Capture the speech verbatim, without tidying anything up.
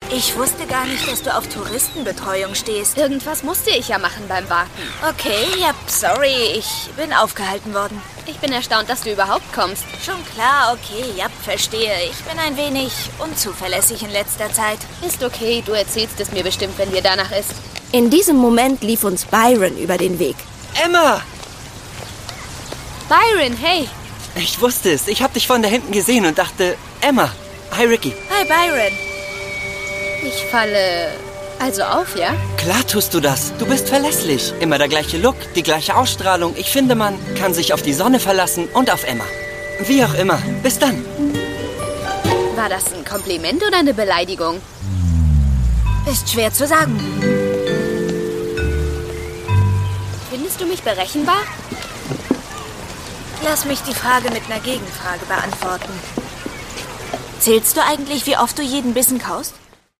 Ich wusste gar nicht, dass du auf Touristenbetreuung stehst. Irgendwas musste ich ja machen beim Warten. Okay, ja, sorry, ich bin aufgehalten worden. Ich bin erstaunt, dass du überhaupt kommst. Schon klar, okay, ja, verstehe. Ich bin ein wenig unzuverlässig in letzter Zeit. Ist okay, du erzählst es mir bestimmt, wenn dir danach ist. In diesem Moment lief uns Byron über den Weg. Emma! Byron, hey! Ich wusste es. Ich habe dich von da hinten gesehen und dachte, Emma. Hi, Ricky. Hi, Byron. Ich falle also auf, ja? Klar tust du das. Du bist verlässlich. Immer der gleiche Look, die gleiche Ausstrahlung. Ich finde, man kann sich auf die Sonne verlassen und auf Emma. Wie auch immer. Bis dann. War das ein Kompliment oder eine Beleidigung? Ist schwer zu sagen. Findest du mich berechenbar? Lass mich die Frage mit einer Gegenfrage beantworten. Zählst du eigentlich, wie oft du jeden Bissen kaust?